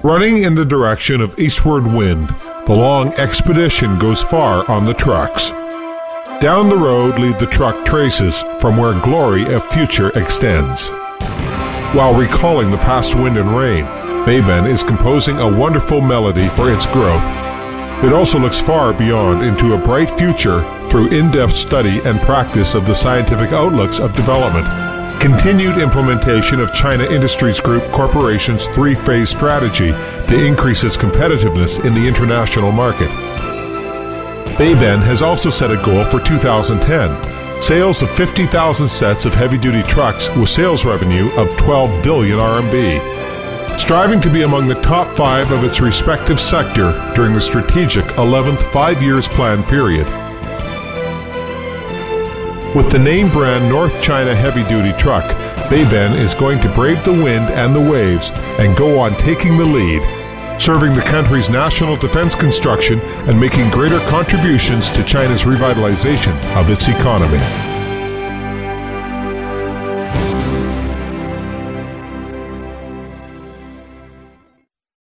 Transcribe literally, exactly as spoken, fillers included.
Running in the direction of eastward wind, the long expedition goes far on the trucks. Down the road lead the truck traces from where glory of future extends. While recalling the past wind and rain, Beiben is composing a wonderful melody for its growth. It also looks far beyond into a bright future through in-depth study and practice of the scientific outlooks of development, continued implementation of China Industries Group Corporation's three-phase strategy to increase its competitiveness in the international market. Beiben has also set a goal for two thousand ten, sales of fifty thousand sets of heavy-duty trucks with sales revenue of twelve billion R M B, striving to be among the top five of its respective sector during the strategic eleventh Five Years Plan period. With the name brand North China Heavy Duty Truck, Beiben is going to brave the wind and the waves and go on taking the lead, serving the country's national defense construction and making greater contributions to China's revitalization of its economy.